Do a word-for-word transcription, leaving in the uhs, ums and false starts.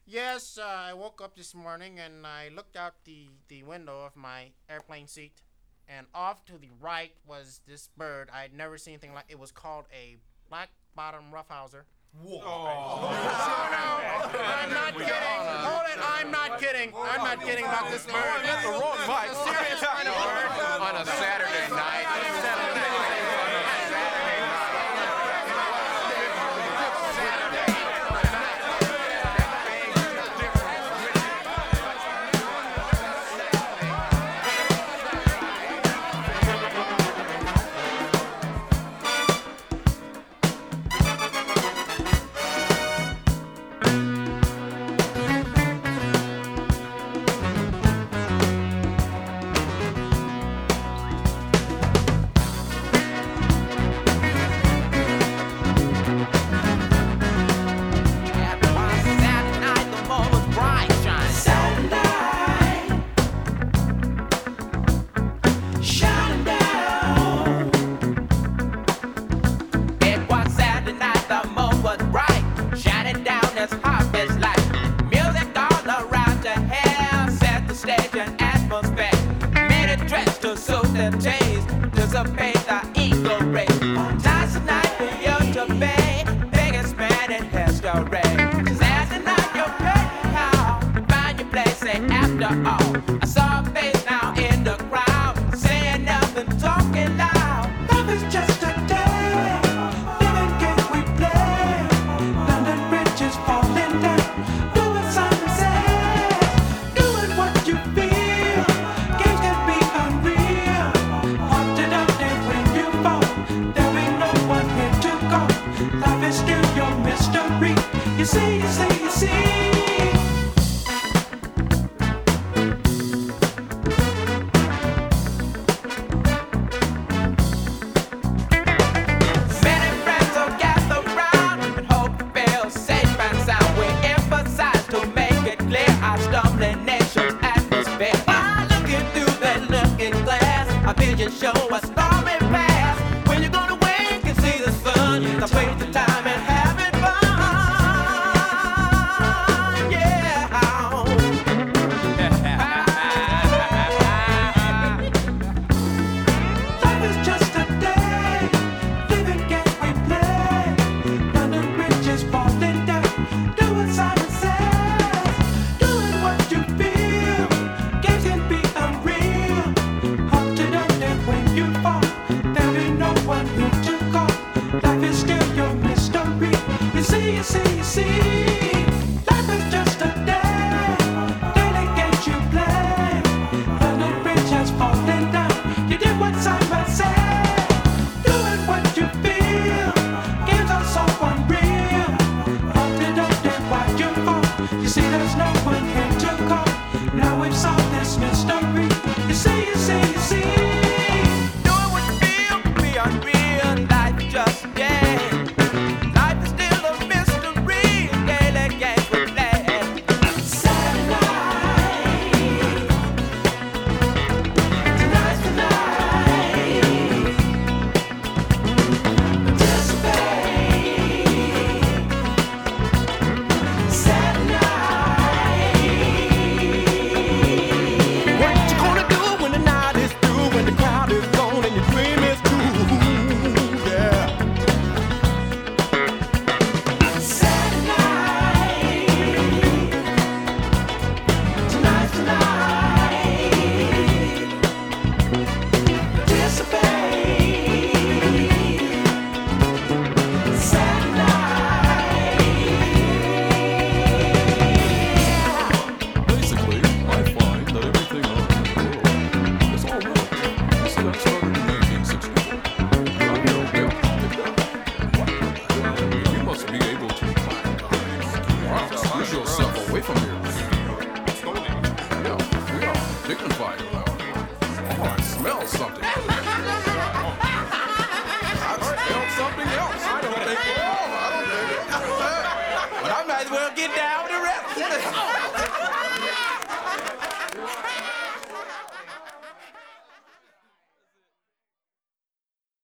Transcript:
Yes, uh, I woke up this morning and I looked out the, the window of my airplane seat, and off to the right was this bird. I'd never seen anything like it. Was called a black bottom roughhouser. Whoa. Oh, no, I'm not kidding. Hold it, I'm not kidding. I'm not kidding about this bird. That's the wrong mic. It's a serious kind of bird. On a Saturday night. Saturday night. Well, get